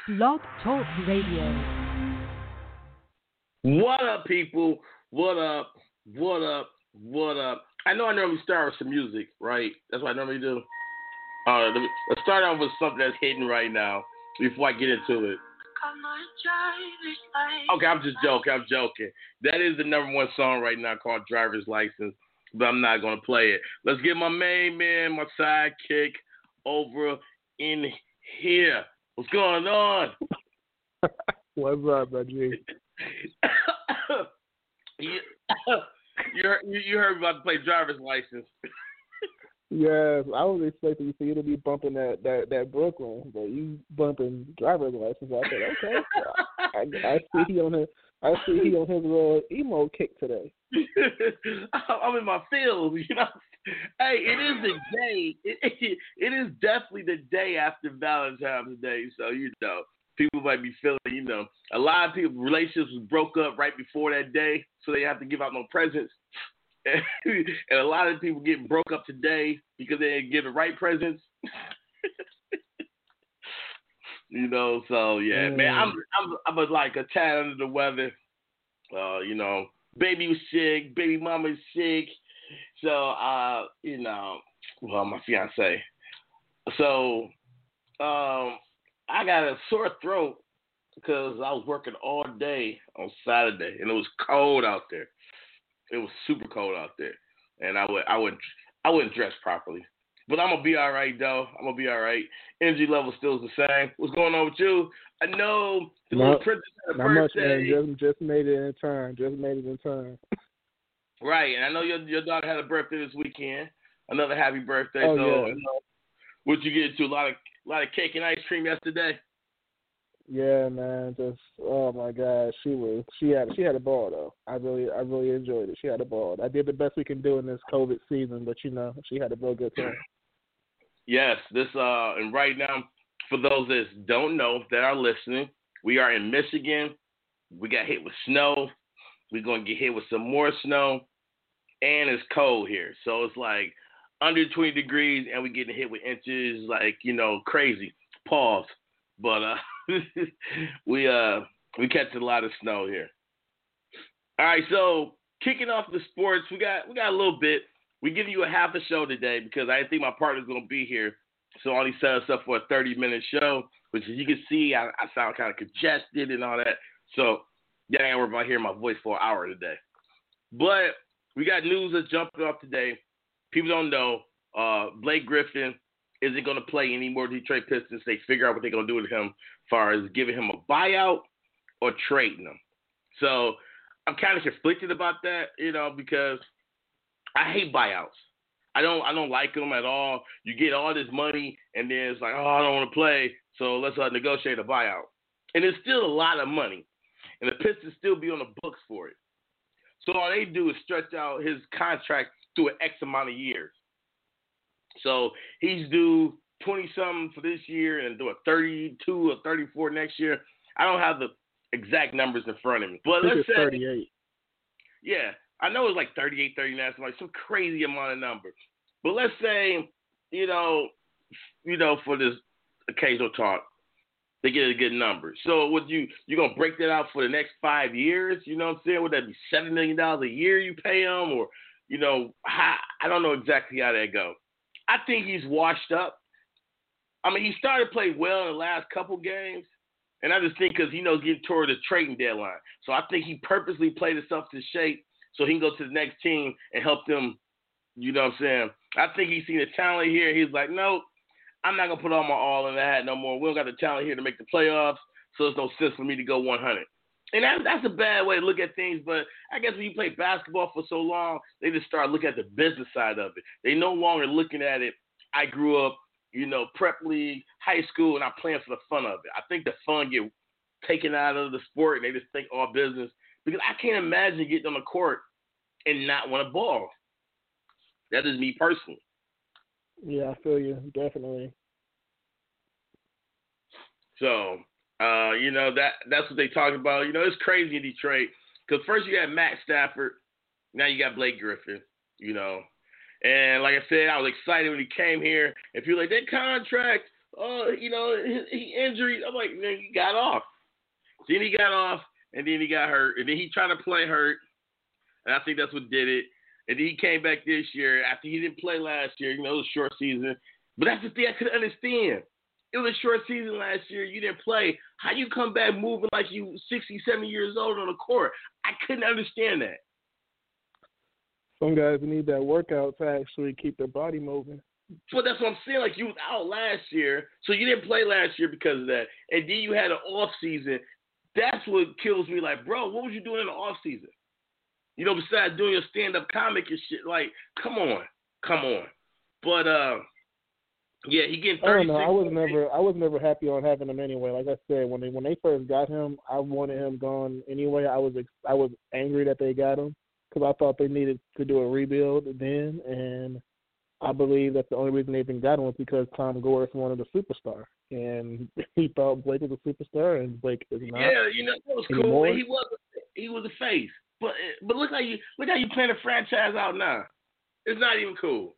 Blog Talk Radio. What up, people? What up? What up? What up? I know I normally start with some music, right? That's what I normally do. Let's start off with something that's hidden right now before I get into it. Okay, I'm just joking. I'm joking. That is the number one song right now called Driver's License, but I'm not going to play it. Let's get my main man, my sidekick, over in here. What's going on? What's up, G? you heard me about to play Driver's License. Yes, I was expecting for you to be bumping that Brooklyn, but you bumping Driver's License. I said, okay, I see he on his little emo kick today. I'm in my feels, you know. Hey, it is the day. It is definitely the day after Valentine's Day, so you know. People might be feeling, you know, a lot of people, relationships broke up right before that day, so they have to give out no presents. And a lot of people get broke up today because they didn't give the right presents. You know, so yeah, man, I'm like a tad under the weather. You know, baby was sick, baby mama's sick, so you know, well, my fiance. So I got a sore throat because I was working all day on Saturday, and it was cold out there. It was super cold out there, and I wouldn't dress properly. But I'm gonna be all right, though. I'm gonna be all right. Energy level still the same. What's going on with you? I know the little princess had a birthday. Not much, man. Just made it in time. Right, and I know your daughter had a birthday this weekend. Another happy birthday. Oh, so, yeah. You know, what'd you get into? A lot of cake and ice cream yesterday. Yeah, man. Just oh my God, she had a ball though. I really enjoyed it. She had a ball. I did the best we can do in this COVID season, but you know, she had a real good time. Yes, this and right now, for those that don't know that are listening, we are in Michigan. We got hit with snow. We're gonna get hit with some more snow, and it's cold here. So it's like under 20 degrees, and we're getting hit with inches, like, you know, crazy. Pause. But we catch a lot of snow here. All right, so kicking off the sports, we got a little bit. We give you a half a show today because I didn't think my partner's gonna be here, so I only set us up for a 30-minute show. Which, as you can see, I sound kind of congested and all that. So yeah, I ain't worried about hearing my voice for an hour today. But we got news that's jumping off today. People don't know Blake Griffin isn't going to play any more Detroit Pistons. They figure out what they're going to do with him as far as giving him a buyout or trading him. So I'm kind of conflicted about that, you know, because I hate buyouts. I don't like them at all. You get all this money, and then it's like, oh, I don't want to play, so let's negotiate a buyout. And it's still a lot of money, and the Pistons still be on the books for it. So all they do is stretch out his contract through an X amount of years. So he's due 20-something for this year and do a 32 or 34 next year. I don't have the exact numbers in front of me. But let's say 38. Yeah, I know it's like 38, 39, so like some crazy amount of number. But let's say, you know, for this occasional talk, they get a good number. So would you're gonna break that out for the next 5 years? You know what I'm saying? Would that be $7 million a year you pay him, or you know, I don't know exactly how that goes. I think he's washed up. I mean, he started playing well in the last couple games, and I just think because he knows getting toward the trading deadline. So I think he purposely played himself to shape so he can go to the next team and help them, you know what I'm saying? I think he's seen the talent here. He's like, nope, I'm not going to put all my all in the hat no more. We don't got the talent here to make the playoffs, so there's no sense for me to go 100. And that's a bad way to look at things, but I guess when you play basketball for so long, they just start looking at the business side of it. They no longer looking at it, I grew up, you know, prep league, high school, and I'm playing for the fun of it. I think the fun get taken out of the sport, and they just think all business. Because I can't imagine getting on the court and not want to ball. That is me personally. Yeah, I feel you, definitely. So, you know, that's what they talk about. You know, it's crazy in Detroit because first you got Matt Stafford, now you got Blake Griffin, you know. And like I said, I was excited when he came here. If you're like, that contract, he injured. I'm like, man, he got off. Then he got off, and then he got hurt, and then he tried to play hurt, and I think that's what did it. And then he came back this year after he didn't play last year. It was a short season. But that's the thing I couldn't understand. It was a short season last year. You didn't play. How you come back moving like you 60, 70 years old on the court? I couldn't understand that. Some guys need that workout to actually keep their body moving. Well, that's what I'm saying. Like, you was out last year, so you didn't play last year because of that. And then you had an off season. That's what kills me. Like, bro, what was you doing in the off season? Besides doing your stand-up comic and shit, like, come on. But, yeah, he getting 36. I don't know. I was never happy on having him anyway. Like I said, when they first got him, I wanted him gone anyway. I was angry that they got him because I thought they needed to do a rebuild then, and I believe that the only reason they even got him was because Tom Gores wanted a superstar, and he thought Blake was a superstar, and Blake is not. Yeah, that was cool. Anymore. He was a face. But look how you playing the franchise out now. It's not even cool.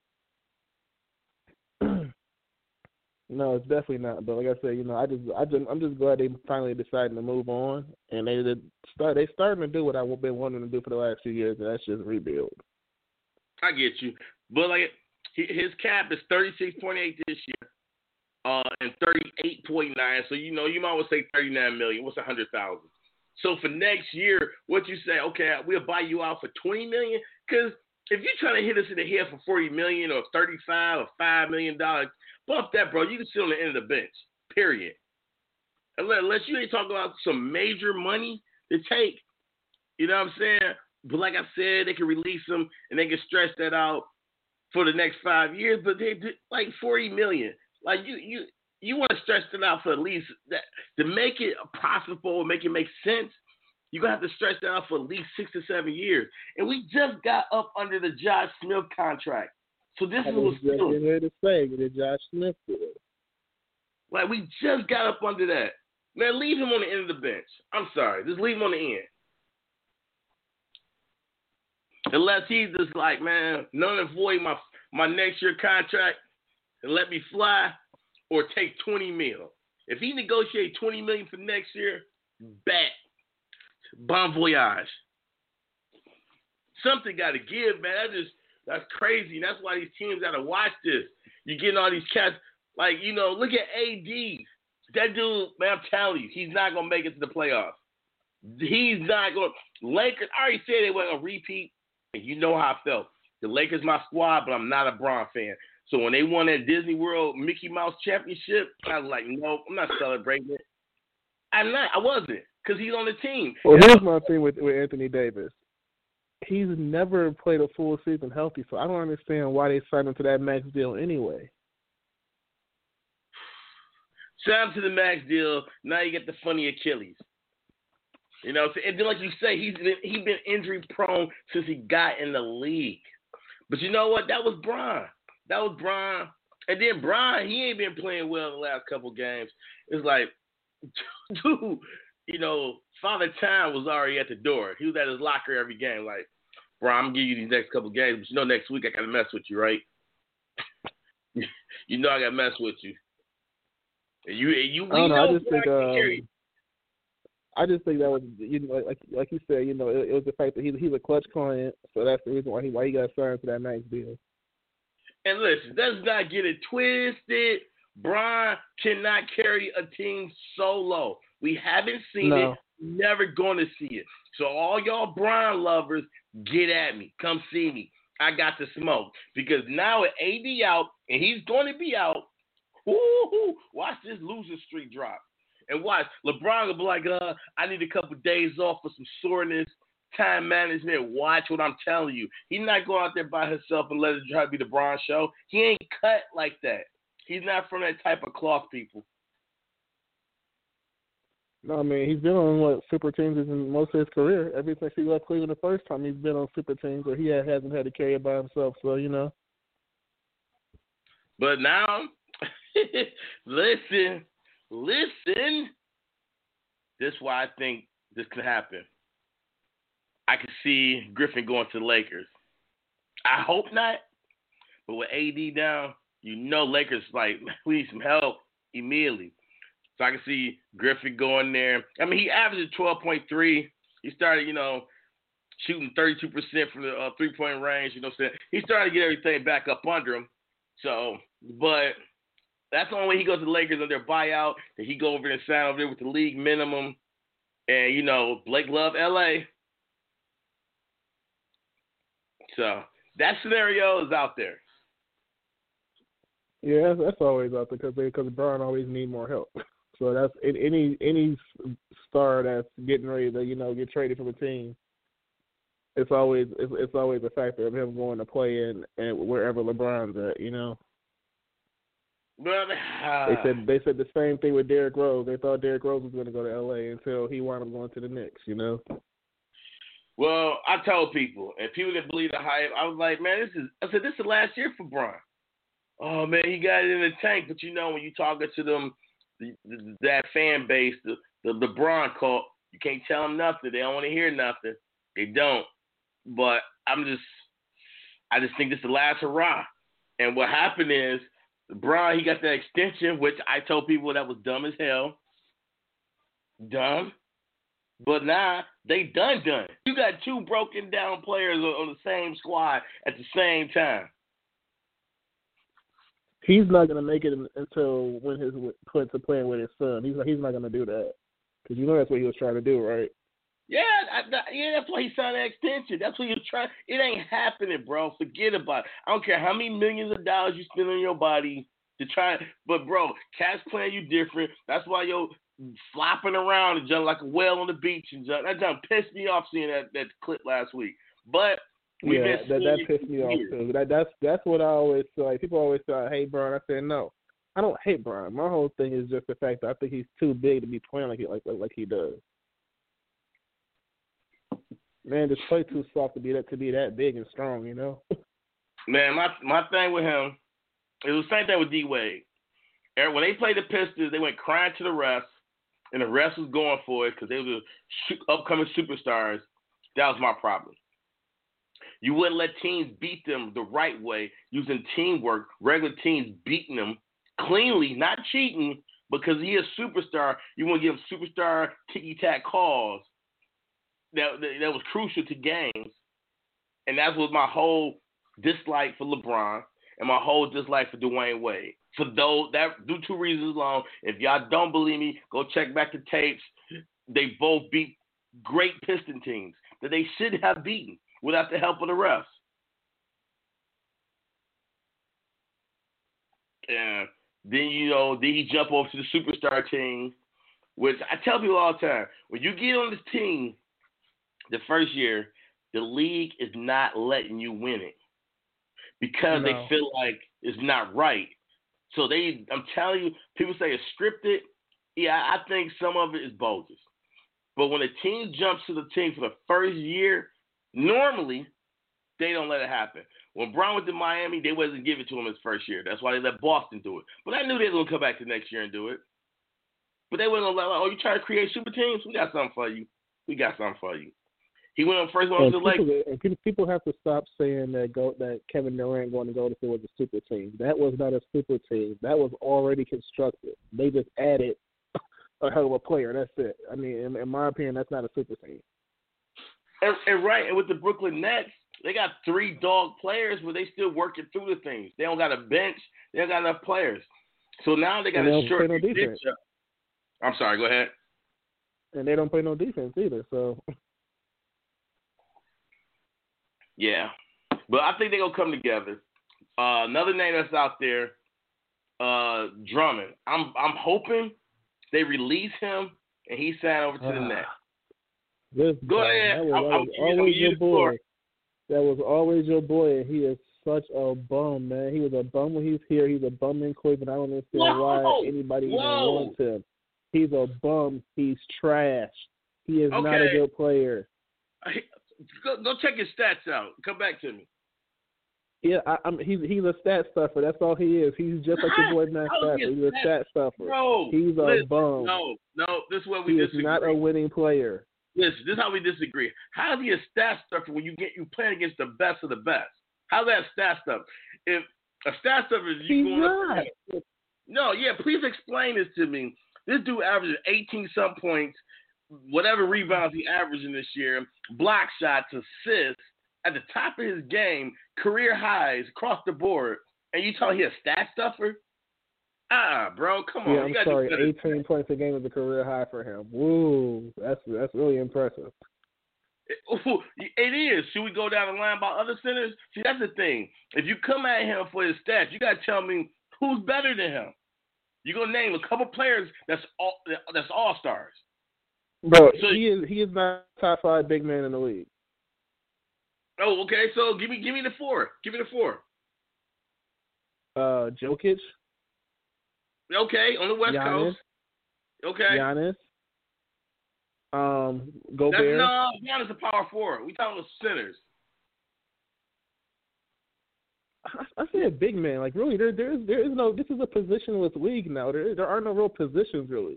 No, it's definitely not. But like I said, I'm just glad they finally decided to move on, and they starting to do what I've been wanting to do for the last few years, and that's just rebuild. I get you, but like his cap is 36.8 this year, and 38.9. So you might well say 39 million. What's 100,000? So for next year, what you say? Okay, we'll buy you out for 20 million. Because if you're trying to hit us in the head for 40 million or 35 or $5 million, bump that, bro. You can sit on the end of the bench. Period. Unless you ain't talking about some major money to take. You know what I'm saying? But like I said, they can release them and they can stretch that out for the next 5 years. But they did like 40 million. Like you want to stretch it out for at least that to make it profitable, make it make sense. You're gonna have to stretch that out for at least 6 to 7 years. And we just got up under the Josh Smith contract. So this is what's still here to say that Josh Smith did. Like, we just got up under that. Man, leave him on the end of the bench. I'm sorry. Just leave him on the end. Unless he's just like, man, null and void my next year contract and let me fly or take 20 mil. If he negotiates 20 million for next year, bet. Bon voyage. Something got to give, man. That's crazy. That's why these teams got to watch this. You're getting all these cats. Like, look at AD. That dude, man, I'm telling you, he's not going to make it to the playoffs. He's not going to. Lakers, I already said they weren't going to repeat, and you know how I felt. The Lakers my squad, but I'm not a Bron fan. So when they won that Disney World Mickey Mouse Championship, I was like, no, I'm not celebrating it. I wasn't, because he's on the team. Well, here's my thing with Anthony Davis. He's never played a full season healthy, so I don't understand why they signed him to that max deal anyway. Sign him to the max deal. Now you get the funny Achilles. And then like you say, he's been injury prone since he got in the league. But you know what? That was Bron. And then Bron, he ain't been playing well in the last couple games. It's like, dude, Father Time was already at the door. He was at his locker every game. Like, bro, I'm gonna give you these next couple games, but next week I gotta mess with you, right? I gotta mess with you. And you. I just think that was, like you said, it was the fact that he's a clutch client, so that's the reason why he got signed to that max deal. And listen, let's not get it twisted. Bron cannot carry a team solo. We haven't seen it. Never going to see it. So all y'all Bron lovers, get at me. Come see me. I got the smoke. Because now with AD out, and he's going to be out, watch this losing streak drop. And watch, LeBron will be like, I need a couple days off for some soreness, time management. Watch what I'm telling you. He's not going out there by himself and let it try to be the Bron show. He ain't cut like that. He's not from that type of cloth, people. No, I mean, he's been on super teams in most of his career. Ever since he left Cleveland the first time, he's been on super teams where he hasn't had to carry it by himself. So, But now, listen. This is why I think this could happen. I could see Griffin going to the Lakers. I hope not. But with AD down, you know Lakers like we need some help immediately. So I can see Griffin going there. I mean, he averaged 12.3. He started, shooting 32% from the three-point range. You know what I'm saying? He started to get everything back up under him. So, but that's the only way he goes to the Lakers on their buyout. That he go over there and sign over there with the league minimum. And, Blake love L.A. So that scenario is out there. Yeah, that's always out there because Bron always need more help. So that's any star that's getting ready to get traded from a team. It's always a factor of him going to play in and wherever LeBron's at. Well, they said the same thing with Derrick Rose. They thought Derrick Rose was going to go to L.A. until he wound up going to the Knicks. Well, I told people, and people that believe the hype, I was like, man, this is the last year for Bron. Oh man, he got it in the tank. But when you talking to them, that fan base, the Bron cult, you can't tell them nothing. They don't want to hear nothing. They don't. But I just think this is the last hurrah. And what happened is, Bron, he got that extension, which I told people that was dumb as hell. Dumb. But now, they done. You got two broken down players on the same squad at the same time. He's not going to make it until when his puts are playing with his son. He's not going to do that. Because that's what he was trying to do, right? Yeah, that's why he signed that extension. That's what he was trying. It ain't happening, bro. Forget about it. I don't care how many millions of dollars you spend on your body to try. But, bro, cats playing you different. That's why you're flopping around and jumping like a whale on the beach. And that jump pissed me off seeing that clip last week. But that pissed me off too. That's what I always say. Like, people always say, I hate Bron. I said no. I don't hate Bron. My whole thing is just the fact that I think he's too big to be playing like he does. Man, just play too soft to be that big and strong, Man, my thing with him, it was the same thing with D Wade. When they played the Pistons, they went crying to the refs, and the refs was going for it because they were the upcoming superstars. That was my problem. You wouldn't let teams beat them the right way using teamwork, regular teams beating them cleanly, not cheating, because he is a superstar. You want to give him superstar ticky-tack calls. That was crucial to games. And that was my whole dislike for LeBron and my whole dislike for Dwayne Wade. For those, that do two reasons alone. If y'all don't believe me, go check back the tapes. They both beat great Piston teams that they should have beaten without the help of the refs. And then, he jump over to the superstar team, which I tell people all the time, when you get on this team, the first year, the league is not letting you win it because they feel like it's not right. So I'm telling you, people say it's scripted. Yeah, I think some of it is bogus. But when a team jumps to the team for the first year, normally they don't let it happen. When Brown went to Miami, they wasn't giving it to him his first year. That's why they let Boston do it. But I knew they were going to come back the next year and do it. But they wasn't going to let, you trying to create super teams? We got something for you. He went on first one to the Lakers. And people have to stop saying that Kevin Durant going to Golden State was a super team. That was not a super team. That was already constructed. They just added a hell of a player. That's it. I mean, in my opinion, that's not a super team. And with the Brooklyn Nets, they got 3 dog players, but they still working through the things. They don't got a bench. They don't got enough players. So now they got a short defense. I'm sorry. Go ahead. And they don't play no defense either. So. Yeah, but I think they're going to come together. Another name that's out there, Drummond. I'm hoping they release him and he signed over to the Nets. Go ahead. That was always your boy. That was always your boy, and he is such a bum, man. He was a bum when he's here. He's a bum in Cleveland. I don't understand why anybody even wants him. He's a bum. He's trash. He is not a good player. Go check his stats out. Come back to me. Yeah, he's a stat stuffer. That's all he is. He's just like your boy Matt Stafford. He's a stat stuffer. Bro, he's a bum. No, this is where we disagree. He's not a winning player. Listen, this is how we disagree. How is he a stat stuffer when you playing against the best of the best? How's that stat stuff? If A stat stuffer is you going up there. No, yeah, please explain this to me. This dude averages 18-some points, whatever rebounds he averaging this year, block shots, assists, at the top of his game, career highs across the board, and you tell he a stat stuffer? Bro, come on. Yeah, I'm sorry. 18 points a game is a career high for him. Woo, that's really impressive. It is. Should we go down the line about other centers? See, that's the thing. If you come at him for his stats, you got to tell me who's better than him. You're going to name a couple players that's all-stars. Bro, so, he is not top 5 big man in the league. Oh, okay. So give me the 4. Give me the 4. Jokic. Okay, on the West Coast. Okay. Giannis. Gobert. Giannis a power forward. We talking about centers. I say a big man. Like really, there is no. This is a positionless league now. There are no real positions really.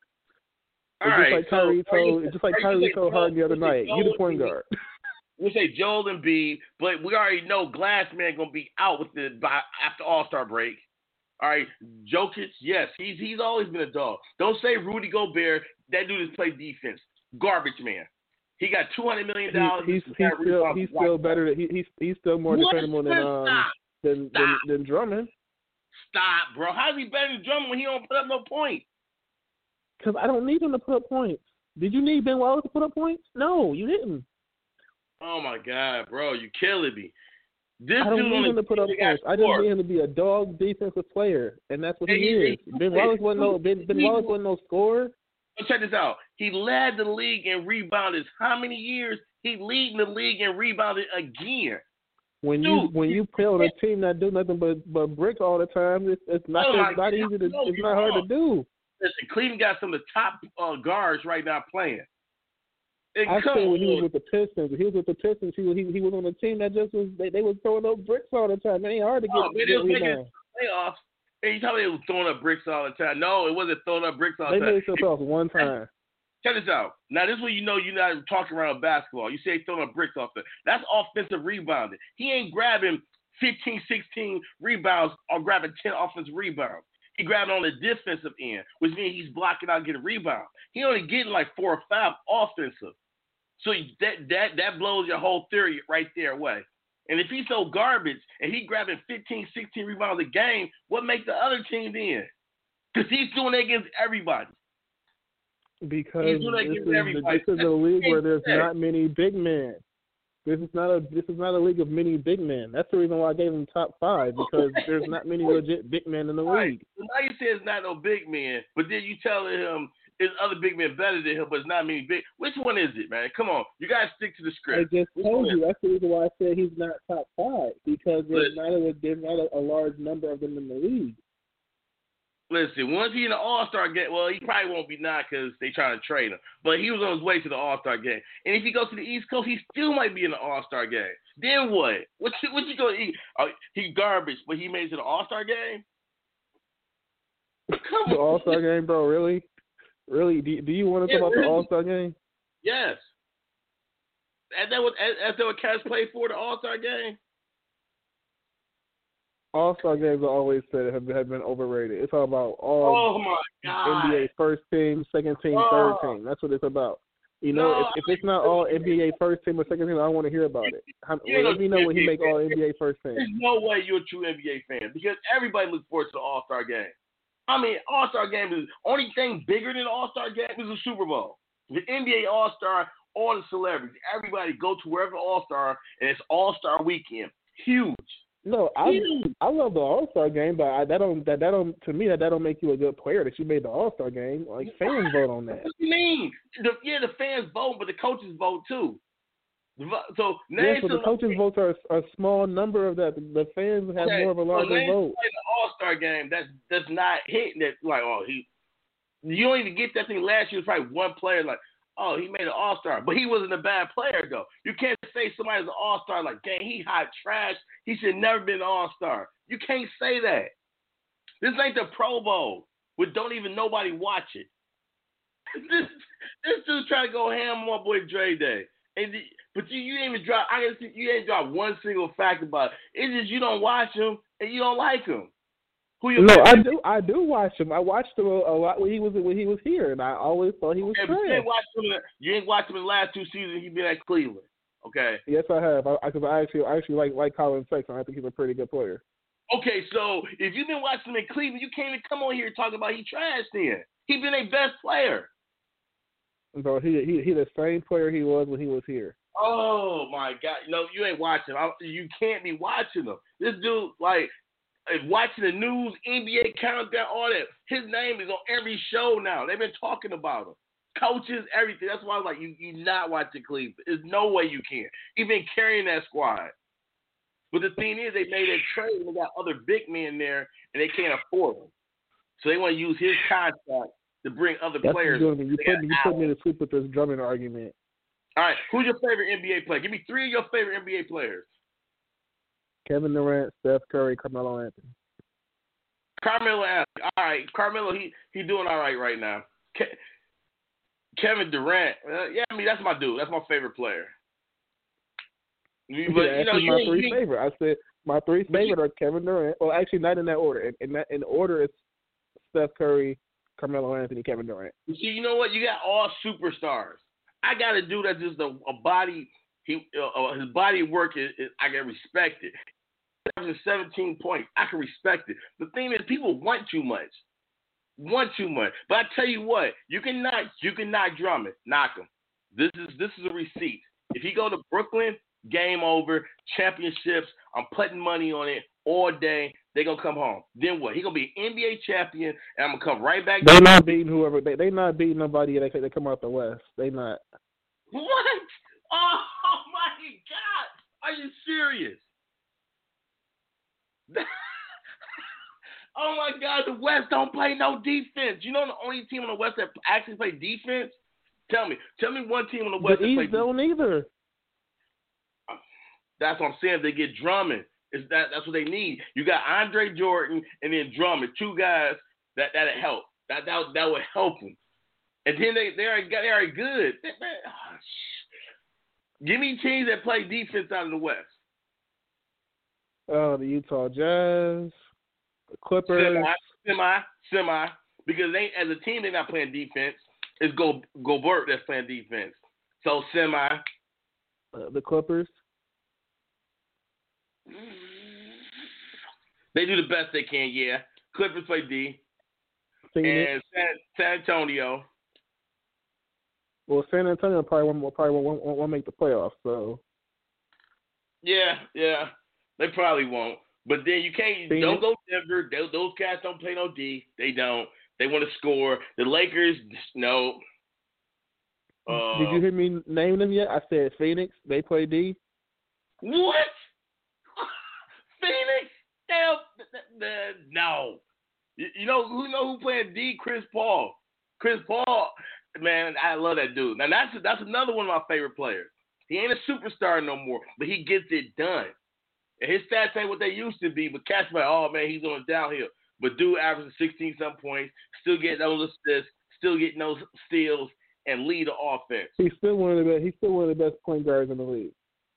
Just like Kyrie told Harden the other night. You the point guard. We say Joel Embiid, but we already know Glass Man gonna be out after All-Star break. All right, Jokic, yes, he's always been a dog. Don't say Rudy Gobert. That dude has played defense. Garbage man. He got $200 million. He's still better. He's still more dependable than Drummond. Stop, bro. How's he better than Drummond when he don't put up no points? Because I don't need him to put up points. Did you need Ben Wallace to put up points? No, you didn't. Oh my God, bro, you killing me. I don't need him to put up points. I just need him to be a dog defensive player, and that's what he is. Ben Wallace wasn't no scorer. Check this out. He led the league in rebounders. How many years? He leading the league in rebounding again. When you play on a team that do nothing but brick all the time, it's not hard to do. Listen, Cleveland got some of the top guards right now playing. I say when he was with the Pistons, he was on a team that just was they was throwing up bricks all the time. It ain't hard to get rebounds. Playoffs. Hey, you tell me they was throwing up bricks all the time. No, it wasn't throwing up bricks all the time. They made the playoffs one time. Check this out. Now, this is when you know you're not talking around basketball. You say throwing up bricks off there. That's offensive rebounding. He ain't grabbing 15, 16 rebounds or grabbing 10 offensive rebounds. He grabbing on the defensive end, which means he's blocking out and getting rebound. He only getting like 4 or 5 offensive. So that blows your whole theory right there away. And if he's so garbage and he grabbing 15, 16 rebounds a game, what makes the other team then? Because he's doing it against everybody. Because this is a league where there's not many big men. This is not a league of many big men. That's the reason why I gave him top 5, because there's not many legit big men in the league. So now you say it's not no big men, but then you tell him there's other big men better than him, but it's not many big. Which one is it, man? Come on, you gotta stick to the script. I just told you that's the reason why I said he's not top 5, because there's not a large number of them in the league. Listen, once he's in the All-Star game, well, he probably won't be now because they trying to trade him. But he was on his way to the All-Star game. And if he goes to the East Coast, he still might be in the All-Star game. Then what? What you going to eat? He garbage, but he made it to the All-Star game? Come on. The All-Star game, bro, really? Really? Do you want to talk about the All-Star game? Yes. As that what Cats played for, the All-Star game? All-Star games, I always said, have been overrated. It's all about NBA first team, second team, third team. That's what it's about. You know, if it's not all NBA first team or second team, I don't want to hear about it. Let me know when he make all NBA first team. There's no way you're a true NBA fan, because everybody looks forward to the All-Star game. I mean, All-Star game is only thing bigger than the All-Star game is the Super Bowl. The NBA All-Star, all the celebrities, everybody go to wherever All-Star, and it's All-Star weekend. Huge. No, I love the All-Star game, but that don't make you a good player that you made the All-Star game. Like, fans vote on that. What do you mean? The fans vote, but the coaches vote too. So the coaches' votes are a small number of that. The fans have more of a larger vote. The All-Star game, that's not hitting that. Like, you don't even get that thing. Last year was probably one player like, oh, he made an All-Star, but he wasn't a bad player though. You can't say somebody's an All-Star like, dang, he hot trash. He should never been an All-Star. You can't say that. This ain't the Pro Bowl, where don't even nobody watch it. This dude trying to go ham on my boy Dre Day. But you ain't even drop. You ain't drop one single fact about it. It's just you don't watch him. and you don't like him. Who you? No, I do. I do watch him. I watched him a lot when he was here, and I always thought he was okay, trash. You ain't watched him in the last 2 seasons. He been at Cleveland. Okay. Yes, I have. Because I actually like Colin Sexton. I think he's a pretty good player. Okay, so if you've been watching him in Cleveland, you can't even come on here talking about he trashed then. He been a best player. So he the same player he was when he was here. Oh my God! No, you ain't watching. You can't be watching him. This dude, like, watching the news, NBA countdown, all that. His name is on every show now. They've been talking about him. Coaches, everything. That's why I was like, you not watching Cleveland. There's no way you can. He's been carrying that squad. But the thing is, they made a trade and they got other big men there, and they can't afford them. So they want to use his contract to bring other players. You put me to sleep with this Drummond argument. All right, who's your favorite NBA player? Give me 3 of your favorite NBA players. Kevin Durant, Steph Curry, Carmelo Anthony. Carmelo Anthony. All right, Carmelo, he doing all right now. Kevin Durant, yeah, I mean, that's my dude. That's my favorite player. But, you know, my 3 favorite. I said my 3 favorite are Kevin Durant. Well, actually, not in that order. In order, it's Steph Curry, Carmelo Anthony, Kevin Durant. You see, you know what? You got all superstars. I got a dude that's just a body. His body work is I can respect it. 17 points. I can respect it. The thing is, people want too much. But I tell you what, you can knock Drummond, knock him. This is a receipt. If he go to Brooklyn, game over, championships. I'm putting money on it all day. They gonna come home. Then what? He gonna be an NBA champion, and I'm gonna come right back. They're not beating whoever. They not beating nobody. They come out the West. They not. What? Oh my God! Are you serious? Oh my God! The West don't play no defense. You know the only team on the West that actually play defense? Tell me one team on the West the that East don't either. That's what I'm saying. They get Drummond. That's what they need. You got Andre Jordan and then Drummond, 2 guys that'll help. That would help them. And then they are good. Give me teams that play defense out of the West. The Utah Jazz, the Clippers. Semi. Because they, as a team, they're not playing defense. It's Gobert that's playing defense. So semi. The Clippers. They do the best they can, yeah. Clippers play D. Phoenix. And San Antonio. Well, San Antonio probably won't make the playoffs. So. Yeah, they probably won't. But then you can't. Phoenix. Don't go Denver. Those cats don't play no D. They don't. They want to score. The Lakers, no. Did you hear me name them yet? I said Phoenix. They play D. What? Phoenix? No. You know who playing D? Chris Paul. Chris Paul, man, I love that dude. Now that's another one of my favorite players. He ain't a superstar no more, but he gets it done. And his stats ain't what they used to be, but catch like, oh man, he's on a downhill. But dude averages 16-some points, still getting those assists, still getting those steals, and lead the offense. He's still one of the best point guards in the league.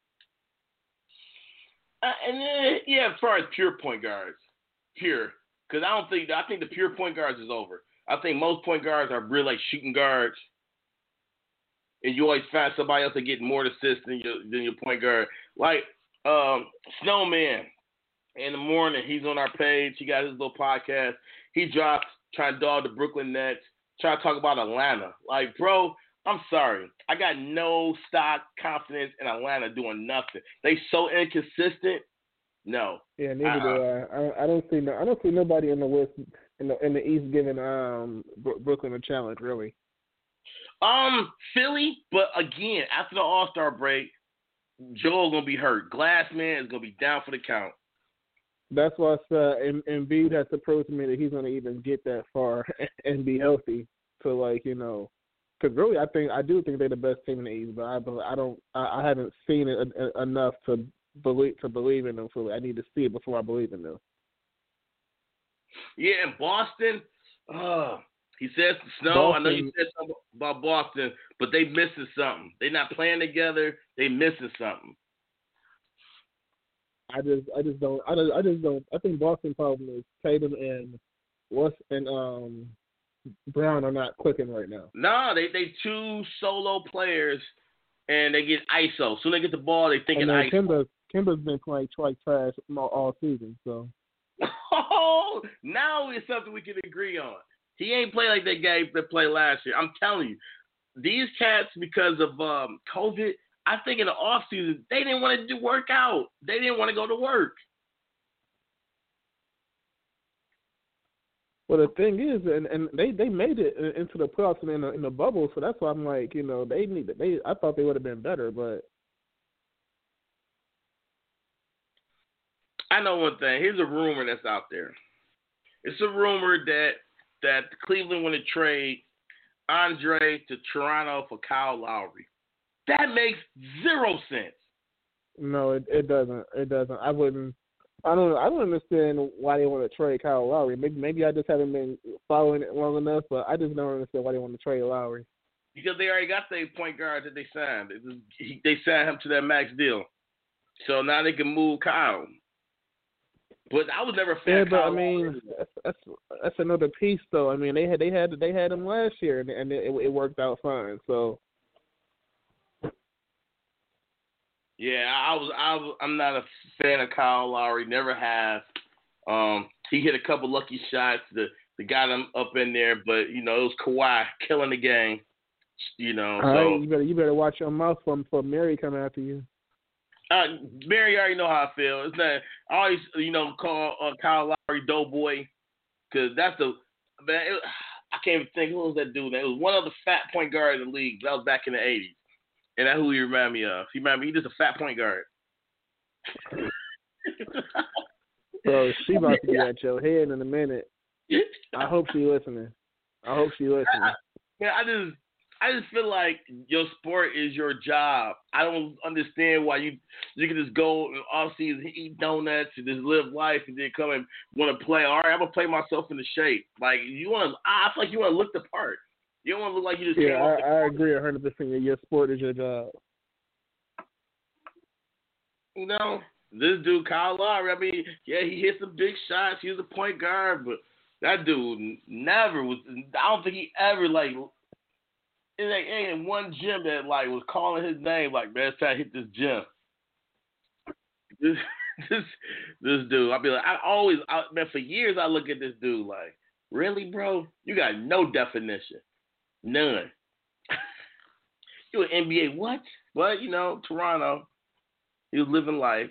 As far as pure point guards, because I think the pure point guards is over. I think most point guards are really like shooting guards, and you always find somebody else that get more assists than your point guard. Like Snowman, in the morning, he's on our page. He got his little podcast. He drops trying to dog the Brooklyn Nets, trying to talk about Atlanta. Like, bro, I'm sorry. I got no stock confidence in Atlanta doing nothing. They so inconsistent. No. Yeah, neither do I. I don't see nobody in the West in the East giving Brooklyn a challenge, really. Philly, but again, after the All-Star break, Joel gonna be hurt. Glassman is gonna be down for the count. That's why Embiid has to prove to me that he's gonna even get that far and be healthy. So, like, you know, because really, I do think they're the best team in the East, but I haven't seen it enough to believe in them fully. I need to see it before I believe in them. Yeah, in Boston, he says Snow. I know you said something about Boston, but they missing something. They're not playing together. They missing something. I just don't. I think Boston problem is Tatum and Brown are not clicking right now. No, they two solo players, and they get ISO. Soon they get the ball, they think And it's ISO. Kimba's been playing trash all season, so. Oh, now it's something we can agree on. He ain't played like that guy that played last year. I'm telling you, these cats, because of COVID, I think in the off season they didn't want to work out. They didn't want to go to work. Well, the thing is, and they made it into the playoffs and in the bubble, so that's why I'm like, I thought they would have been better, but. I know one thing. Here's a rumor that's out there. It's a rumor that Cleveland want to trade Andre to Toronto for Kyle Lowry. That makes zero sense. No, it doesn't. It doesn't. I don't understand why they want to trade Kyle Lowry. Maybe I just haven't been following it long enough, but I just don't understand why they want to trade Lowry. Because they already got their point guard that they signed. They signed him to that max deal. So now they can move Kyle. But I was never a fan of Kyle. I mean, that's another piece, though. I mean, they had him last year, and it worked out fine. So. Yeah, I'm not a fan of Kyle Lowry. Never have. He hit a couple lucky shots that got him up in there, but it was Kawhi killing the game. All so right, you better watch your mouth for Mary coming after you. Barry already know how I feel. It's not. I always, call Kyle Lowry Doughboy, because that's man. I can't even think who was that dude. It was one of the fat point guards in the league. That was back in the '80s, and that's who he reminded me of. He just a fat point guard. Bro, she about to be at your head in a minute. I hope she's listening. Man, I just feel like your sport is your job. I don't understand why you can just go in off season, eat donuts, and just live life, and then come and want to play. All right, I'm gonna play myself into shape. Like I feel like you want to look the part. You don't want to look like you just. Yeah, I agree 100%. Your sport is your job. This dude Kyle Lowry. I mean, yeah, he hit some big shots. He was a point guard, but that dude never was. I don't think he ever It ain't in one gym that was calling his name man, it's time to hit this gym. This dude, I'll be like, man, for years I look at this dude like, really, bro? You got no definition, none. You an NBA what? But Toronto, he was living life.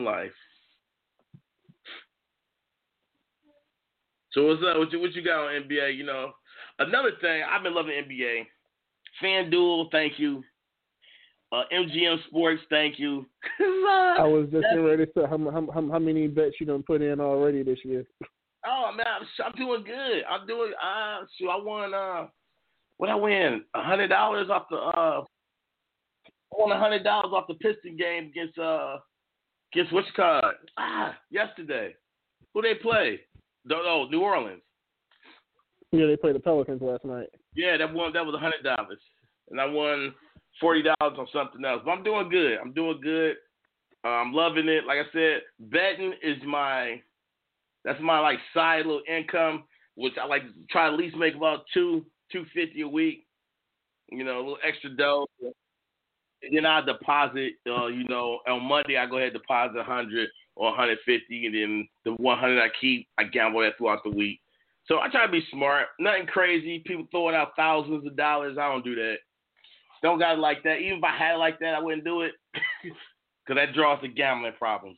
So what's up? What you got on NBA? Another thing, I've been loving NBA. FanDuel, thank you. MGM Sports, thank you. I was just getting ready to say how many bets you done put in already this year. Oh man, I'm doing good. I'm doing. I won. What I win? $100 off the. I won $100 off the Piston game against what's called yesterday. Who they play? New Orleans. Yeah, they played the Pelicans last night. Yeah, that was $100, and I won $40 on something else. But I'm doing good. I'm loving it. Like I said, betting is my side little income, which I like to try to at least make about $250 a week. A little extra dough. And then I deposit. On Monday I go ahead and deposit 100 or 150, and then the 100 I keep, I gamble that throughout the week. So I try to be smart. Nothing crazy. People throwing out thousands of dollars. I don't do that. Don't got it like that. Even if I had it like that, I wouldn't do it. Because that draws the gambling problems.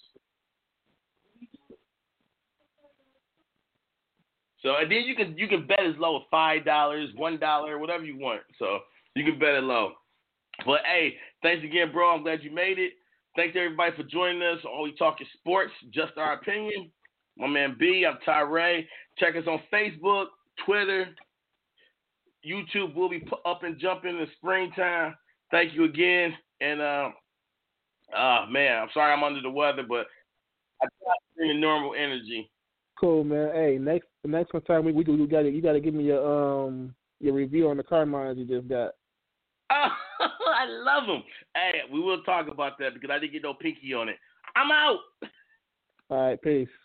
So and then you can bet as low as $5, $1, whatever you want. So you can bet it low. But hey, thanks again, bro. I'm glad you made it. Thanks everybody for joining us. All We Talk is Sports, Just Our Opinion. My man B, I'm Tyree. Check us on Facebook, Twitter, YouTube. We'll be up and jumping in the springtime. Thank you again. And man, I'm sorry I'm under the weather, but I try to bring a normal energy. Cool, man. Hey, next time you gotta give me your review on the Carmines you just got. Oh, I love them. Hey, we will talk about that because I didn't get no pinky on it. I'm out. All right, peace.